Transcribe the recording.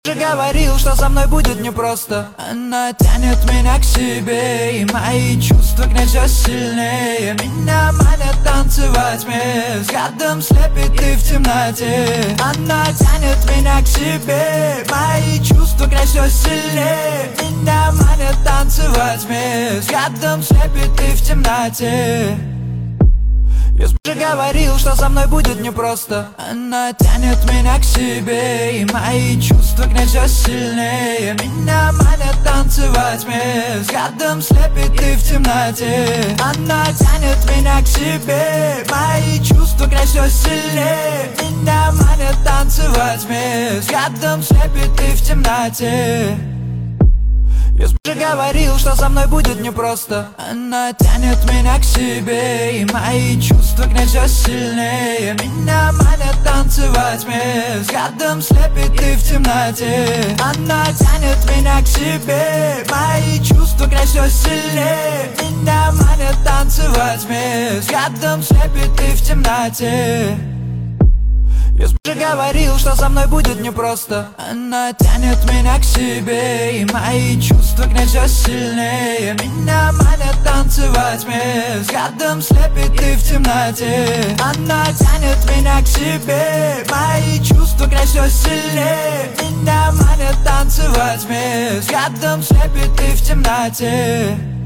Же говорил, что со мной будет непросто. Она тянет меня к себе, и мои чувства к ней все сильнее. Меня манят танцевать мне, взглядом слепит и в темноте. Она тянет меня к себе, мои чувства к ней все сильнее. Меня манят танцевать мне, взглядом слепит и в темноте. Я же говорил, что со мной будет непросто. Она тянет меня к себе, и мои чувства к ней все сильнее. Меня манят танцевать мне, взглядом слепит и в темноте. Она тянет меня к себе, мои чувства к ней все сильнее. Меня манят танцевать мне, взглядом слепит и в темноте. Я же говорил, что со мной будет непросто. Она тянет меня к себе, и мои чувства к ней все сильнее. Меня манят танцевать мне, взглядом слепит и в темноте. Она тянет меня к себе, мои чувства к ней все сильнее. Меня манят танцевать мне, взглядом слепит и в темноте. Я же говорил, что со мной будет непросто. Она тянет меня к себе, и мои чувства к ней все сильнее. Меня манят танцевать мне, взглядом слепит и в темноте. Она тянет меня к себе, мои чувства к ней все сильнее. Меня манят танцевать мне, взглядом слепит и в темноте.